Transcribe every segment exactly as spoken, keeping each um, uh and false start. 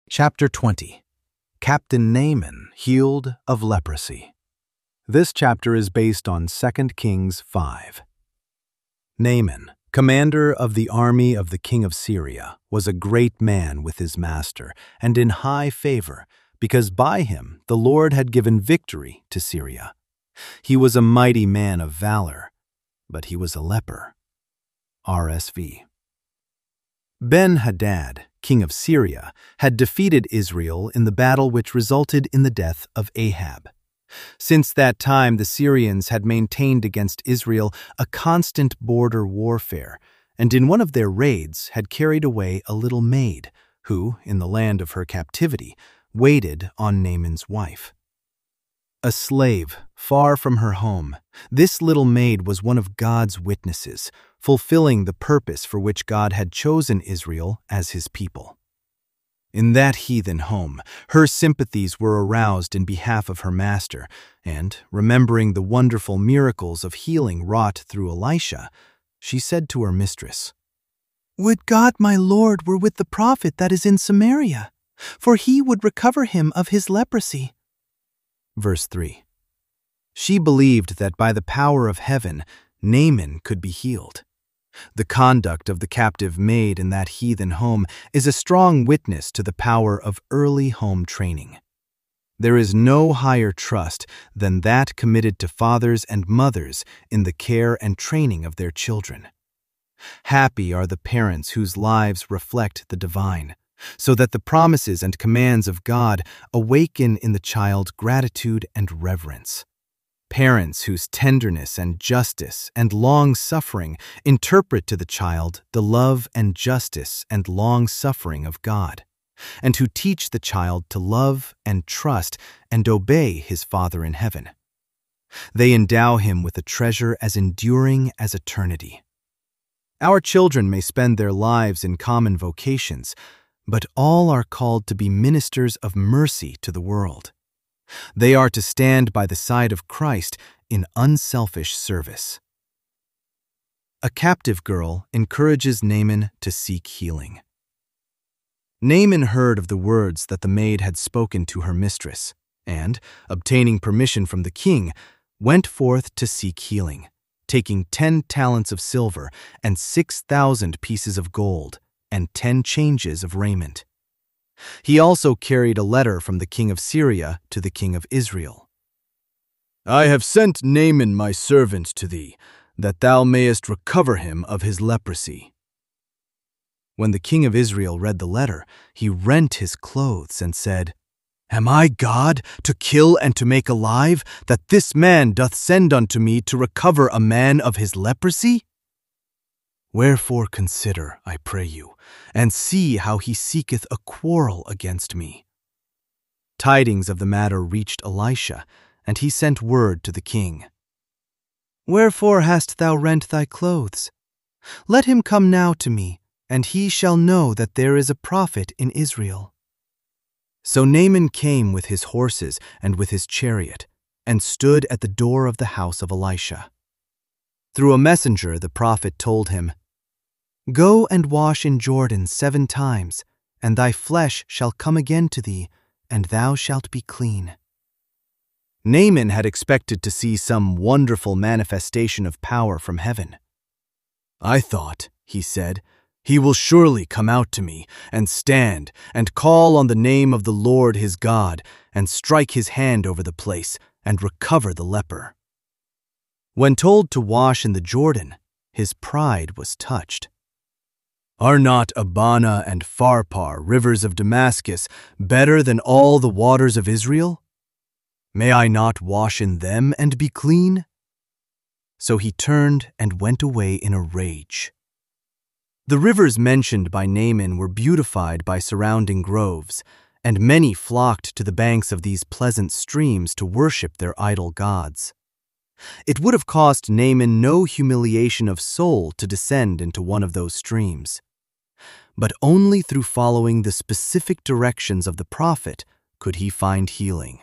Chapter twenty. Captain Naaman Healed of Leprosy. This chapter is based on Second Kings five. Naaman, commander of the army of the king of Syria, was a great man with his master and in high favor, because by him the Lord had given victory to Syria. He was a mighty man of valor, but he was a leper. R S V. Ben-Hadad, king of Syria, had defeated Israel in the battle which resulted in the death of Ahab. Since that time, the Syrians had maintained against Israel a constant border warfare, and in one of their raids had carried away a little maid, who, in the land of her captivity, waited on Naaman's wife. A slave, far from her home, this little maid was one of God's witnesses, fulfilling the purpose for which God had chosen Israel as his people. In that heathen home, her sympathies were aroused in behalf of her master, and, remembering the wonderful miracles of healing wrought through Elisha, she said to her mistress, "Would God my Lord were with the prophet that is in Samaria, for he would recover him of his leprosy." Verse three. She believed that by the power of heaven, Naaman could be healed. The conduct of the captive maid in that heathen home is a strong witness to the power of early home training. There is no higher trust than that committed to fathers and mothers in the care and training of their children. Happy are the parents whose lives reflect the divine, so that the promises and commands of God awaken in the child gratitude and reverence. Parents whose tenderness and justice and long-suffering interpret to the child the love and justice and long-suffering of God, and who teach the child to love and trust and obey his Father in heaven. They endow him with a treasure as enduring as eternity. Our children may spend their lives in common vocations, but all are called to be ministers of mercy to the world. They are to stand by the side of Christ in unselfish service. A captive girl encourages Naaman to seek healing. Naaman heard of the words that the maid had spoken to her mistress, and, obtaining permission from the king, went forth to seek healing, taking ten talents of silver and six thousand pieces of gold, and ten changes of raiment. He also carried a letter from the king of Syria to the king of Israel. "I have sent Naaman my servant to thee, that thou mayest recover him of his leprosy." When the king of Israel read the letter, he rent his clothes and said, "Am I God, to kill and to make alive, that this man doth send unto me to recover a man of his leprosy? Wherefore consider, I pray you, and see how he seeketh a quarrel against me." Tidings of the matter reached Elisha, and he sent word to the king. "Wherefore hast thou rent thy clothes? Let him come now to me, and he shall know that there is a prophet in Israel." So Naaman came with his horses and with his chariot, and stood at the door of the house of Elisha. Through a messenger the prophet told him, "Go and wash in Jordan seven times, and thy flesh shall come again to thee, and thou shalt be clean." Naaman had expected to see some wonderful manifestation of power from heaven. "I thought," he said, "he will surely come out to me, and stand, and call on the name of the Lord his God, and strike his hand over the place, and recover the leper." When told to wash in the Jordan, his pride was touched. "Are not Abana and Pharpar, rivers of Damascus, better than all the waters of Israel? May I not wash in them and be clean?" So he turned and went away in a rage. The rivers mentioned by Naaman were beautified by surrounding groves, and many flocked to the banks of these pleasant streams to worship their idol gods. It would have cost Naaman no humiliation of soul to descend into one of those streams. But only through following the specific directions of the prophet could he find healing.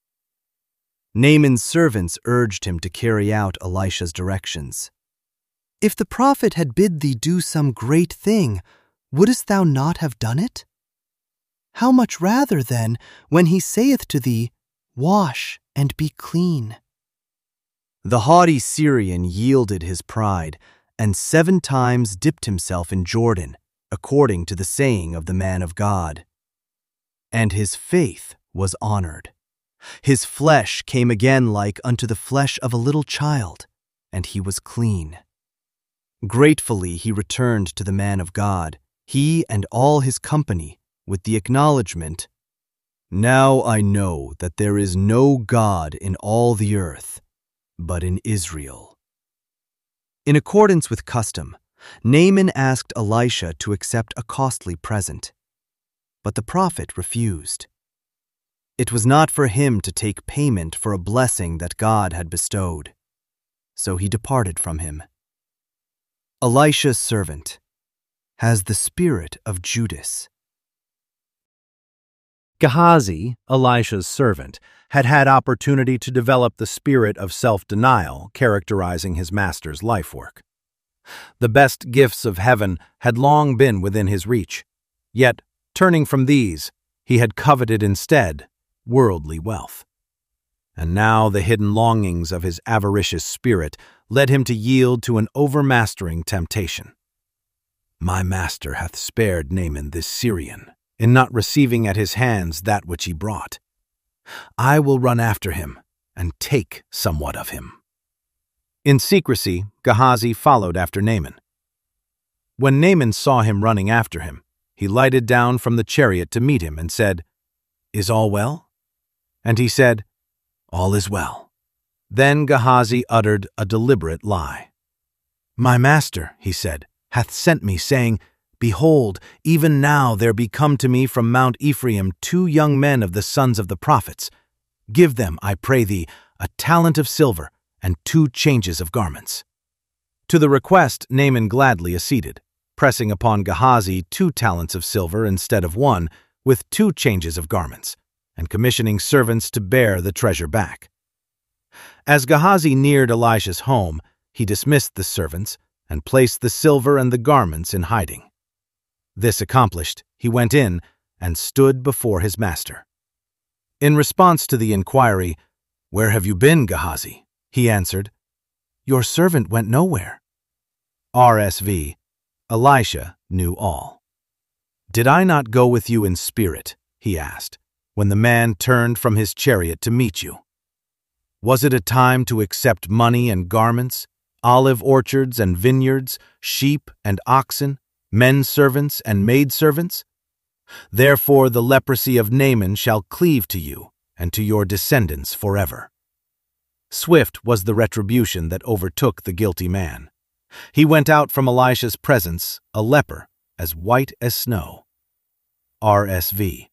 Naaman's servants urged him to carry out Elisha's directions. "If the prophet had bid thee do some great thing, wouldest thou not have done it?" How much rather, then, when he saith to thee, Wash and be clean? The haughty Syrian yielded his pride, and seven times dipped himself in Jordan, according to the saying of the man of God. And his faith was honored. His flesh came again like unto the flesh of a little child, and he was clean. Gratefully he returned to the man of God, he and all his company, with the acknowledgement, Now I know that there is no God in all the earth, but in Israel. In accordance with custom, Naaman asked Elisha to accept a costly present, but the prophet refused. It was not for him to take payment for a blessing that God had bestowed, so he departed from him. Elisha's servant has the spirit of Judas. Gehazi, Elisha's servant, had had opportunity to develop the spirit of self-denial characterizing his master's life work. The best gifts of heaven had long been within his reach, yet, turning from these, he had coveted instead worldly wealth. And now the hidden longings of his avaricious spirit led him to yield to an overmastering temptation. My master hath spared Naaman this Syrian, in not receiving at his hands that which he brought. I will run after him, and take somewhat of him. In secrecy, Gehazi followed after Naaman. When Naaman saw him running after him, he lighted down from the chariot to meet him and said, Is all well? And he said, All is well. Then Gehazi uttered a deliberate lie. My master, he said, hath sent me, saying, Behold, even now there be come to me from Mount Ephraim two young men of the sons of the prophets. Give them, I pray thee, a talent of silver and two changes of garments. To the request Naaman gladly acceded, pressing upon Gehazi two talents of silver instead of one, with two changes of garments, and commissioning servants to bear the treasure back. As Gehazi neared Elisha's home, he dismissed the servants and placed the silver and the garments in hiding. This accomplished, he went in and stood before his master. In response to the inquiry, Where have you been, Gehazi? He answered, Your servant went nowhere. R S V. Elisha knew all. Did I not go with you in spirit, he asked, when the man turned from his chariot to meet you? Was it a time to accept money and garments, olive orchards and vineyards, sheep and oxen, men servants and maidservants? Therefore the leprosy of Naaman shall cleave to you and to your descendants forever. Swift was the retribution that overtook the guilty man. He went out from Elisha's presence a leper, as white as snow. R S V.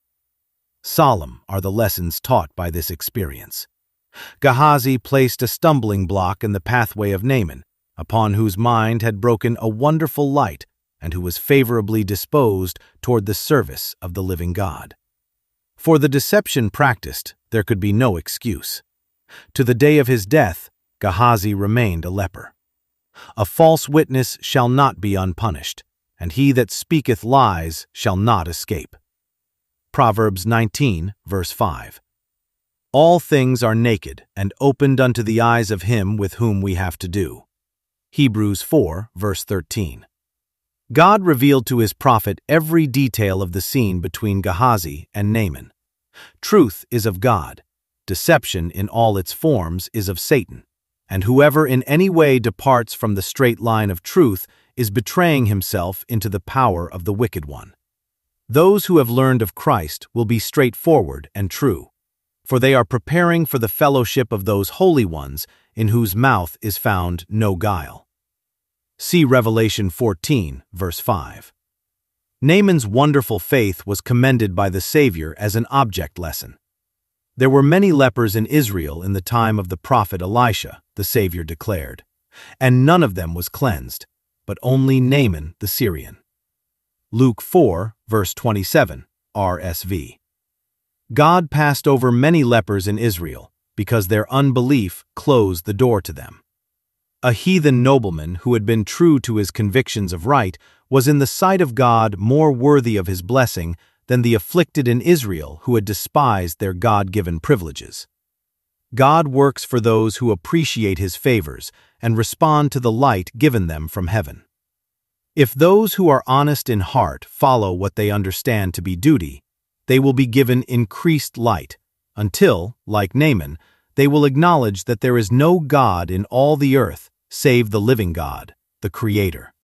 Solemn are the lessons taught by this experience. Gehazi placed a stumbling block in the pathway of Naaman, upon whose mind had broken a wonderful light and who was favorably disposed toward the service of the living God. For the deception practiced, there could be no excuse. To the day of his death, Gehazi remained a leper. A false witness shall not be unpunished, and he that speaketh lies shall not escape. Proverbs nineteen, verse five. All things are naked and opened unto the eyes of him with whom we have to do. Hebrews four, verse thirteen. God revealed to his prophet every detail of the scene between Gehazi and Naaman. Truth is of God, deception in all its forms is of Satan, and whoever in any way departs from the straight line of truth is betraying himself into the power of the wicked one. Those who have learned of Christ will be straightforward and true, for they are preparing for the fellowship of those holy ones in whose mouth is found no guile. See Revelation fourteen, verse five. Naaman's wonderful faith was commended by the Savior as an object lesson. There were many lepers in Israel in the time of the prophet Elisha, the Savior declared, and none of them was cleansed, but only Naaman the Syrian. Luke four, verse twenty-seven, R S V. God passed over many lepers in Israel because their unbelief closed the door to them. A heathen nobleman who had been true to his convictions of right was in the sight of God more worthy of his blessing than the afflicted in Israel who had despised their God-given privileges. God works for those who appreciate His favors and respond to the light given them from heaven. If those who are honest in heart follow what they understand to be duty, they will be given increased light, until, like Naaman, they will acknowledge that there is no God in all the earth save the living God, the Creator.